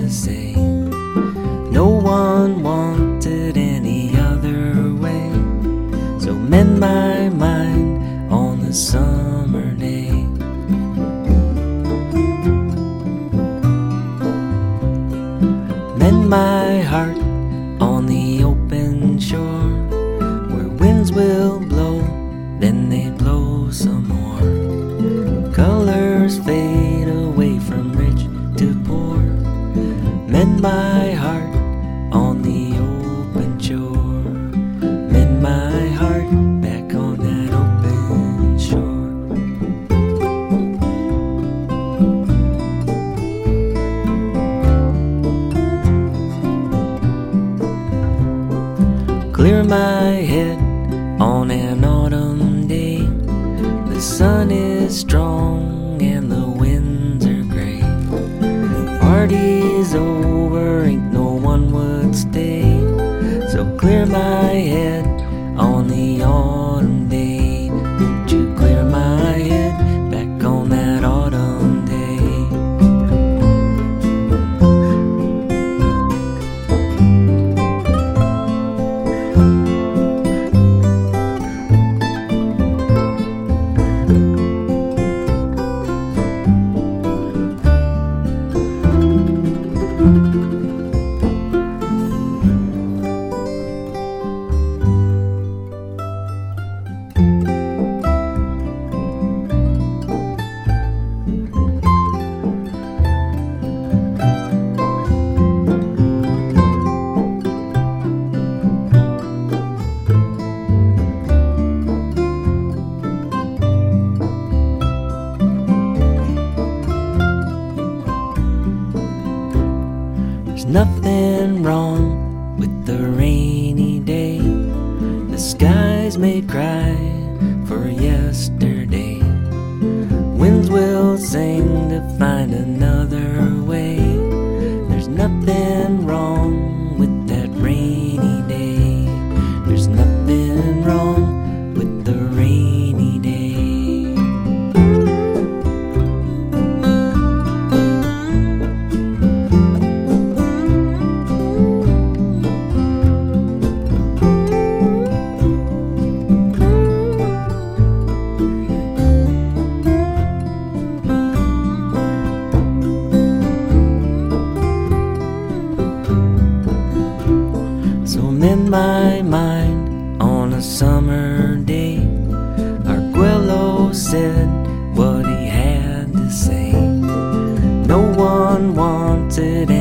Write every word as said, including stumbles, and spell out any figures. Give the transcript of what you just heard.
to say. No one wanted any other way. So mend my mind on the summer day. Mend my heart on the open shore, where winds will blow, then they blow some more. Colors fade away from rich to poor. Mend my heart on the open shore. Mend my heart back on that open shore. Clear my head on an autumn day. The sun is strong and the winds are gray. Party's over, ain't no one would stay. So clear my head on the autumn day. Won't you clear my head back on that autumn day? There's nothing wrong with the rainy day. The skies may cry for yesterday. Winds will sing to find another way. There's nothing wrong with that rainy day. There's nothing wrong with the rainy day. So mend my mind on a summer day. Arguello said what he had to say. No one wanted